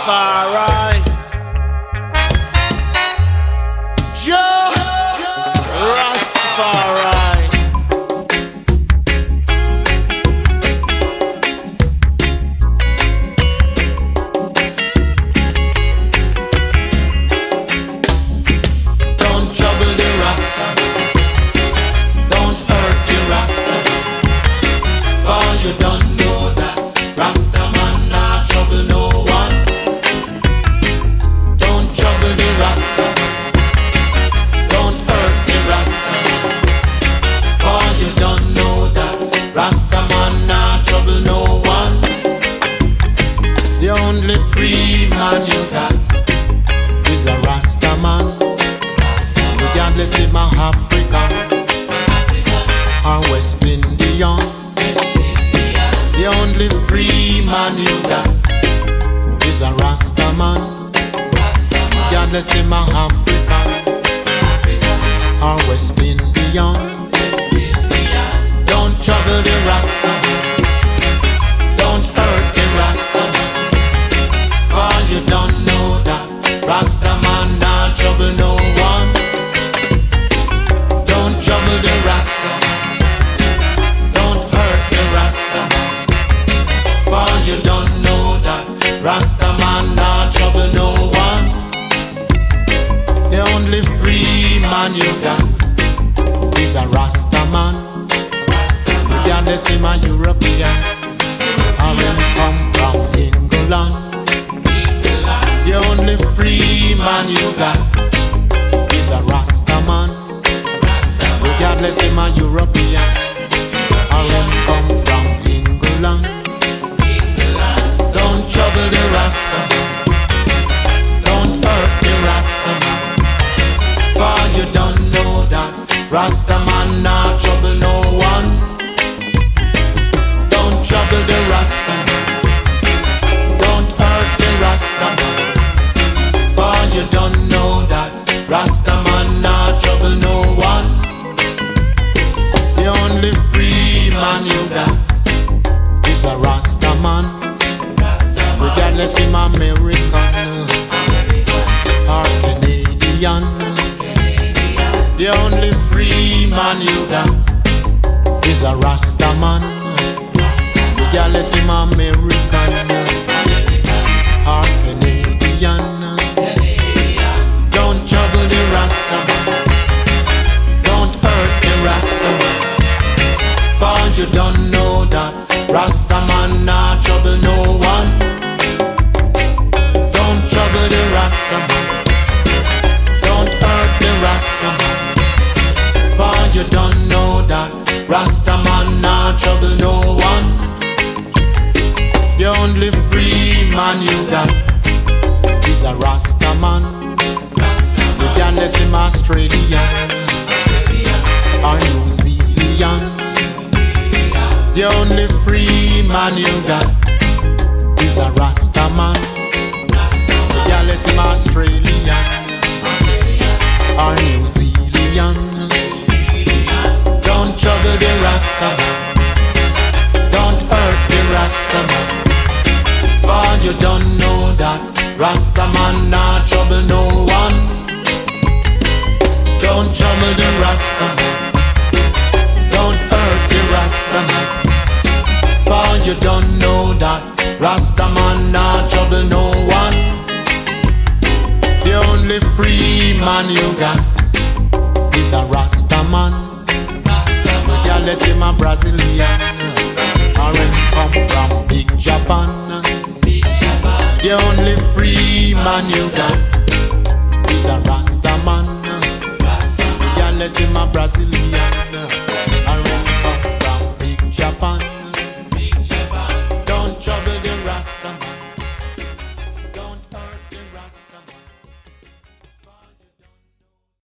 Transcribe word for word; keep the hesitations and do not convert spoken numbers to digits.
Rastafari. Joe Rastafari. Don't trouble the Rasta, don't hurt the Rasta, for you don't know that Rasta man not trouble no one. Don't trouble the Rasta, don't hurt the Rasta, for you don't know that Rasta man not trouble no one. The only free man you got is a Rasta man. Regardless if I'm Africa or West Indian, the only free man you got is a Rasta man. Regardless if I'm Africa or West Indian, don't trouble the Rasta, don't hurt the Rasta, for you don't know that Rasta man not trouble no one. Don't trouble the Rasta, don't hurt the Rasta, for you don't know that Rasta man not trouble no one. The only free man you got is a Rasta man. Regardless if I'm European or him come from England, the only free man you got is a Rasta man. Regardless if I'm European or him come from England, don't trouble the Rasta, don't hurt the Rasta man, for you don't know that Rasta man not trouble no one. Don't trouble the Rasta, don't hurt the Rasta man, for you don't know that Rasta man not trouble no one. The only free man you got is a Rasta man. Regardless if I'm American or Canadian, the only free man you got is a Rasta man. Regardless if I'm American or Canadian, don't trouble the Rasta man, don't hurt the Rasta man, for you don't know that Rasta man not trouble no one. Don't trouble the Rasta man, don't hurt the Rasta man, for you don't know that Rasta man not trouble no one. The only free man you got is a Rasta man. Regardless if I'm Australian or New Zealand, the only free man you got is a Rasta man. Regardless if I'm Australian or New Zealand, don't trouble the Rasta man, don't hurt the Rasta man, for you don't know that Rasta man not trouble no one. Don't trouble the Rasta man, don't hurt the Rasta man, for you don't know that Rasta man not trouble no one. The only free man you got is a Rasta man. Regardless if I'm Brazilian or him come from Big Japan, the only free man you got is a Rasta man. Regardless if I'm Brazilian